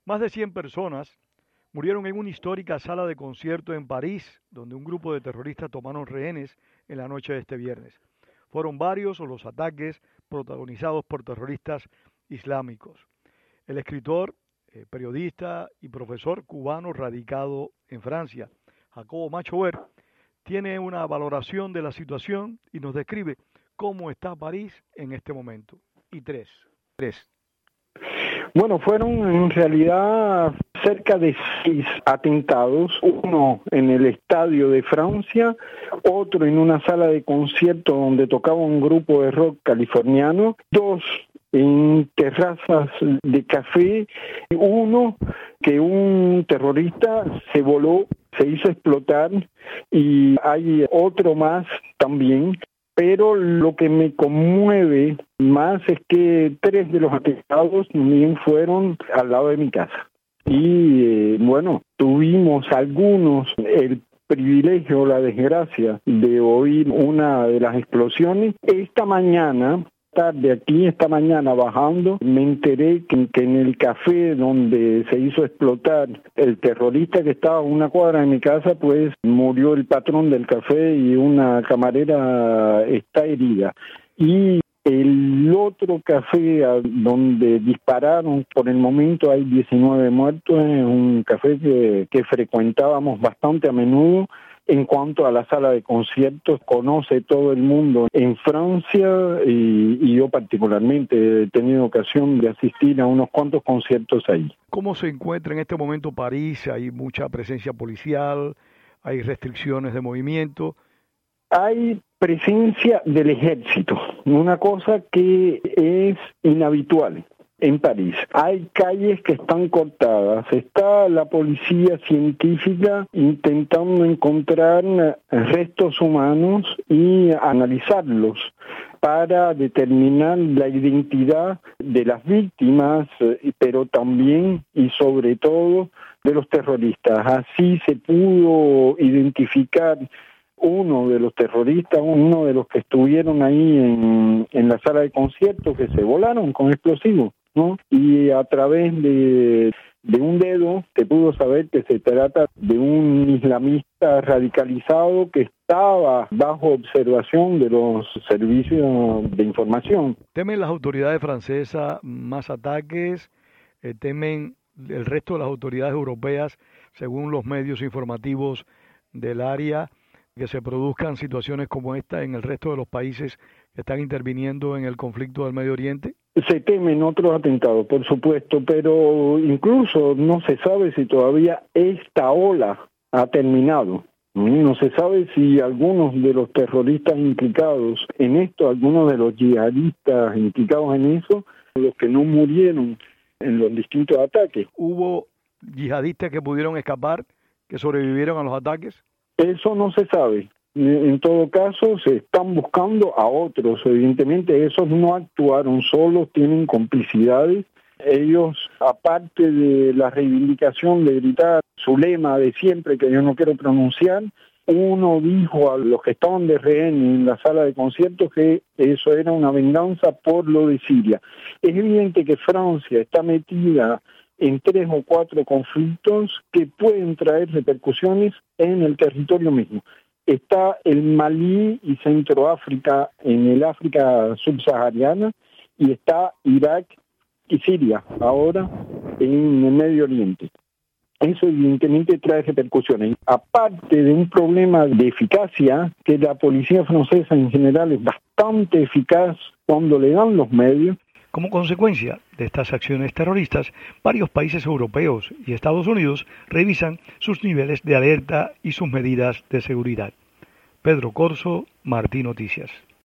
Más de 100 personas murieron en una histórica sala de concierto en París, donde un grupo de terroristas tomaron rehenes en la noche de este viernes. Fueron varios los ataques protagonizados por terroristas islámicos. El escritor, periodista y profesor cubano radicado en Francia, Jacobo Machover, tiene una valoración de la situación y nos describe cómo está París en este momento. Y tres. Bueno, fueron en realidad cerca de 6 atentados, uno en el Estadio de Francia, otro en una sala de concierto donde tocaba un grupo de rock californiano, 2 en terrazas de café, uno que un terrorista se voló, se hizo explotar, y hay otro más también. Pero lo que me conmueve más es que 3 de los atentados también fueron al lado de mi casa. Y bueno, tuvimos algunos el privilegio, la desgracia de oír una de las explosiones. Esta mañana bajando, me enteré que en el café donde se hizo explotar el terrorista que estaba a una cuadra de mi casa, pues murió el patrón del café y una camarera está herida. Y el otro café donde dispararon, por el momento hay 19 muertos, es un café que frecuentábamos bastante a menudo. En cuanto a la sala de conciertos, conoce todo el mundo en Francia y yo particularmente he tenido ocasión de asistir a unos cuantos conciertos ahí. ¿Cómo se encuentra en este momento París? ¿Hay mucha presencia policial? ¿Hay restricciones de movimiento? Hay presencia del ejército, una cosa que es inhabitual. En París hay calles que están cortadas, está la policía científica intentando encontrar restos humanos y analizarlos para determinar la identidad de las víctimas, pero también y sobre todo de los terroristas. Así se pudo identificar uno de los terroristas, uno de los que estuvieron ahí en la sala de conciertos, que se volaron con explosivos, ¿no? Y a través de un dedo se pudo saber que se trata de un islamista radicalizado que estaba bajo observación de los servicios de información. ¿Temen las autoridades francesas más ataques? ¿Temen el resto de las autoridades europeas, según los medios informativos del área, que se produzcan situaciones como esta en el resto de los países que están interviniendo en el conflicto del Medio Oriente? Se temen otros atentados, por supuesto, pero incluso no se sabe si todavía esta ola ha terminado. No se sabe si algunos de los terroristas implicados en esto, algunos de los yihadistas implicados en eso, los que no murieron en los distintos ataques. ¿Hubo yihadistas que pudieron escapar, que sobrevivieron a los ataques? Eso no se sabe. En todo caso, se están buscando a otros. Evidentemente, esos no actuaron solos, tienen complicidades. Ellos, aparte de la reivindicación de gritar su lema de siempre, que yo no quiero pronunciar, uno dijo a los que estaban de rehén en la sala de conciertos que eso era una venganza por lo de Siria. Es evidente que Francia está metida en 3 o 4 conflictos que pueden traer repercusiones en el territorio mismo. Está el Malí y Centroáfrica en el África subsahariana, y está Irak y Siria ahora en el Medio Oriente. Eso evidentemente trae repercusiones. Aparte de un problema de eficacia, que la policía francesa en general es bastante eficaz cuando le dan los medios. Como consecuencia de estas acciones terroristas, varios países europeos y Estados Unidos revisan sus niveles de alerta y sus medidas de seguridad. Pedro Corso, Martí Noticias.